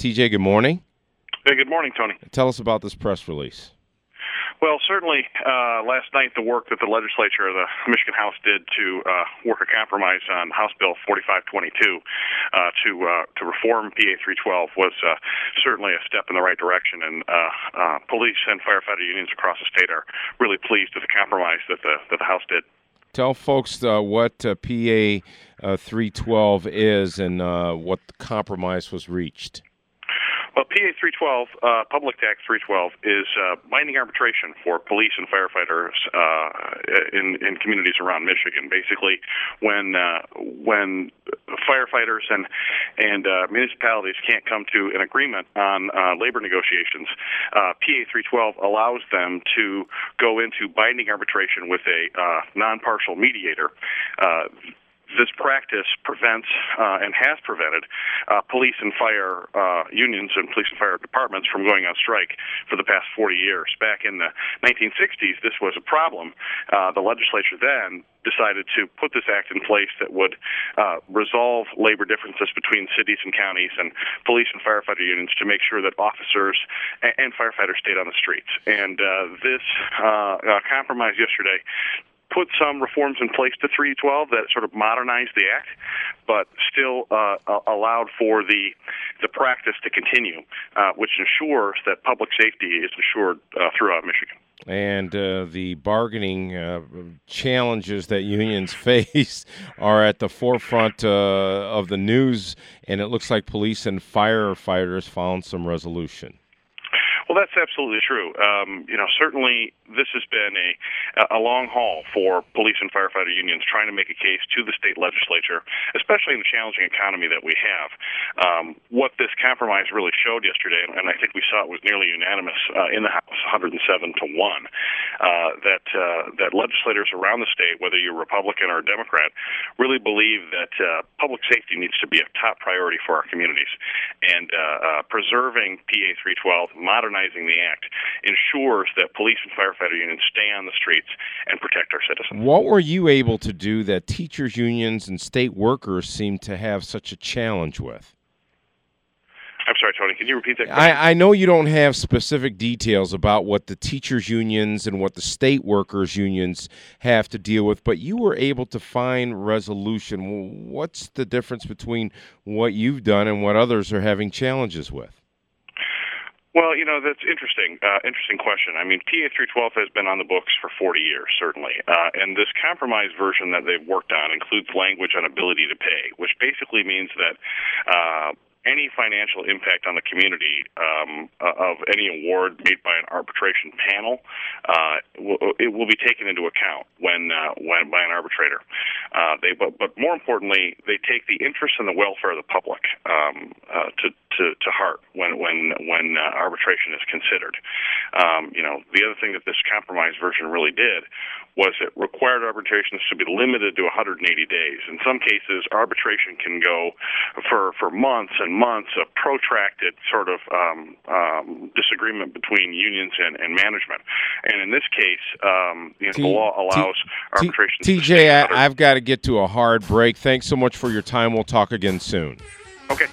TJ, good morning. Hey, good morning, Tony. Tell us about this press release. Well, certainly last night the work that the legislature, the Michigan House, did to work a compromise on House Bill 4522 to reform PA 312 was certainly a step in the right direction, and police and firefighter unions across the state are really pleased with the compromise that the House did. Tell folks what PA 312 is and what the compromise was reached. Well, PA 312, Public Act 312, is binding arbitration for police and firefighters in communities around Michigan. Basically, when firefighters and municipalities can't come to an agreement on labor negotiations, PA 312 allows them to go into binding arbitration with a non-partial mediator. This practice prevents and has prevented police and fire unions and police and fire departments from going on strike for the past 40 years. Back in the 1960s, this was a problem. The legislature then decided to put this act in place that would resolve labor differences between cities and counties and police and firefighter unions to make sure that officers and firefighters stayed on the streets. And this compromise yesterday put some reforms in place to 312 that sort of modernized the act, but still allowed for the practice to continue, which ensures that public safety is assured throughout Michigan. And the bargaining challenges that unions face are at the forefront of the news, and it looks like police and firefighters found some resolution. Well, that's absolutely true. Certainly this has been a long haul for police and firefighter unions trying to make a case to the state legislature, especially in the challenging economy that we have. What this compromise really showed yesterday, and I think we saw it was nearly unanimous in the House, 107-1, that legislators around the state, whether you're Republican or Democrat, really believe that public safety needs to be a top priority for our communities. And preserving PA 312, modernizing the act, ensures that police and firefighter unions stay on the streets and protect our citizens. What were you able to do that teachers' unions and state workers seem to have such a challenge with? I'm sorry, Tony, can you repeat that question? I know you don't have specific details about what the teachers' unions and what the state workers' unions have to deal with, but you were able to find resolution. What's the difference between what you've done and what others are having challenges with? Well, that's interesting. Interesting question. I mean, PA 312 has been on the books for 40 years, certainly. And this compromise version that they've worked on includes language on ability to pay, which basically means that any financial impact on the community of any award made by an arbitration panel, it will be taken into account when by an arbitrator. But more importantly, they take the interest and the welfare of the public to heart when arbitration is considered. The other thing that this compromise version really did was it required arbitrations to be limited to 180 days. In some cases, arbitration can go for months and months of protracted sort of disagreement between unions and management. And in this case, the law allows arbitration. TJ, I've got to get to a hard break. Thanks so much for your time. We'll talk again soon. Okay.